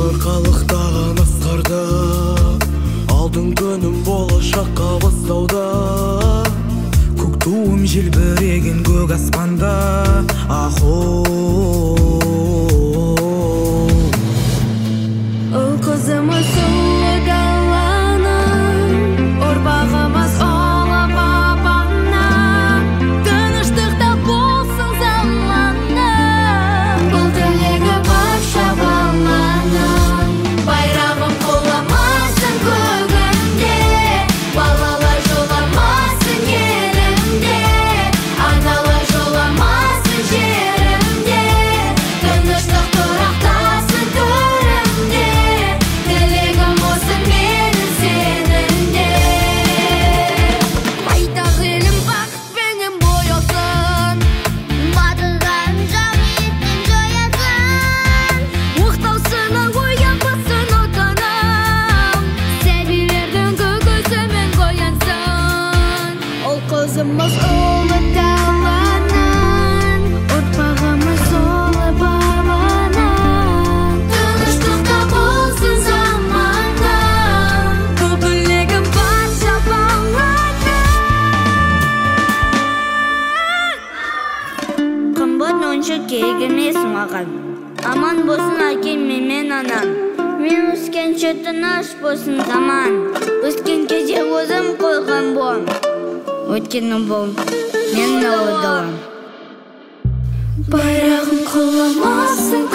арқалықтаған асқарда, алдың күнім болашаққа бастауда. Көк туым желбіреген көк аспанда, Ол қызымыз сұлу даланың, ұрпағымыз ұлы бабаңнан. Тыныштықта болсын заманың, бұл тілегі барша баланың. Байрағым құламасын көгімде, балалар жоламасын елімде, аналар жоламасын жерімде. Тыныштық тұрақтасын төрімде, тілегім осы менің сенімде. Байтақ елім бақытпенен боялсын, батылдан жау етін жоясын. Оқтаусына оянбасын отаным, сәбилердің күлкісімен боянсын. Ол қызымыз ұлы даланың, ұрпағымыз ұлы бабаның. Тыныштықта болсын заманың, бұл тілегім барша баланың. Қымбат онша керек емес маған, аман болсын әкем мен анам. Мен өскенше тыныш болсын заман, өскен кезде өзім қойған бом, өйткені бұл менің ұлы далам. Байрағым құламасын